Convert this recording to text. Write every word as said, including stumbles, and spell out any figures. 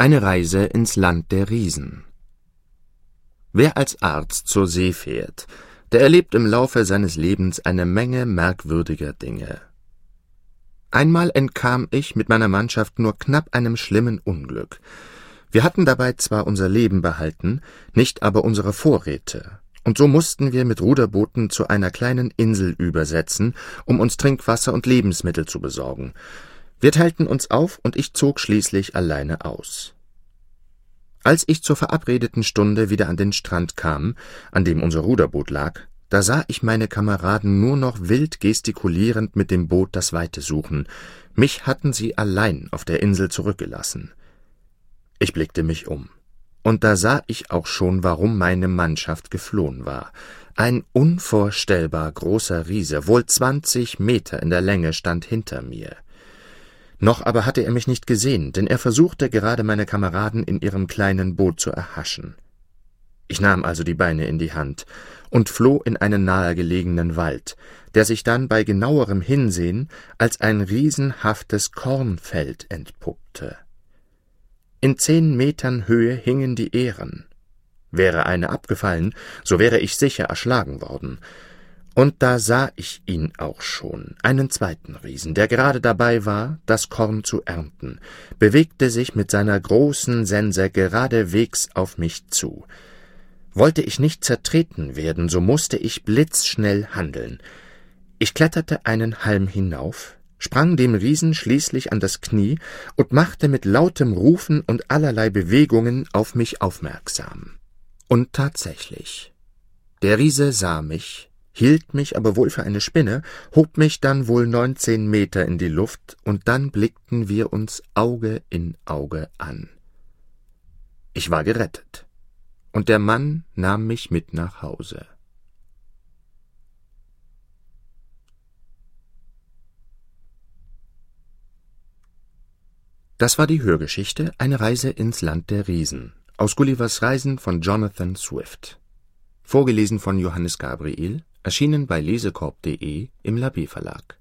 Eine Reise ins Land der Riesen. Wer als Arzt zur See fährt, der erlebt im Laufe seines Lebens eine Menge merkwürdiger Dinge. Einmal entkam ich mit meiner Mannschaft nur knapp einem schlimmen Unglück. Wir hatten dabei zwar unser Leben behalten, nicht aber unsere Vorräte, und so mussten wir mit Ruderbooten zu einer kleinen Insel übersetzen, um uns Trinkwasser und Lebensmittel zu besorgen. Wir teilten uns auf, und ich zog schließlich alleine aus. Als ich zur verabredeten Stunde wieder an den Strand kam, an dem unser Ruderboot lag, da sah ich meine Kameraden nur noch wild gestikulierend mit dem Boot das Weite suchen. Mich hatten sie allein auf der Insel zurückgelassen. Ich blickte mich um, und da sah ich auch schon, warum meine Mannschaft geflohen war. Ein unvorstellbar großer Riese, wohl zwanzig Meter in der Länge, stand hinter mir. Noch aber hatte er mich nicht gesehen, denn er versuchte gerade meine Kameraden in ihrem kleinen Boot zu erhaschen. Ich nahm also die Beine in die Hand und floh in einen nahegelegenen Wald, der sich dann bei genauerem Hinsehen als ein riesenhaftes Kornfeld entpuppte. In zehn Metern Höhe hingen die Ähren. Wäre eine abgefallen, so wäre ich sicher erschlagen worden. Und da sah ich ihn auch schon, einen zweiten Riesen, der gerade dabei war, das Korn zu ernten, bewegte sich mit seiner großen Sense geradewegs auf mich zu. Wollte ich nicht zertreten werden, so musste ich blitzschnell handeln. Ich kletterte einen Halm hinauf, sprang dem Riesen schließlich an das Knie und machte mit lautem Rufen und allerlei Bewegungen auf mich aufmerksam. Und tatsächlich, der Riese sah mich, hielt mich aber wohl für eine Spinne, hob mich dann wohl neunzehn Meter in die Luft, und dann blickten wir uns Auge in Auge an. Ich war gerettet, und der Mann nahm mich mit nach Hause. Das war die Hörgeschichte »Eine Reise ins Land der Riesen« aus Gullivers Reisen von Jonathan Swift. Vorgelesen von Johannes Gabriel, erschienen bei lesekorb punkt de im Labé Verlag.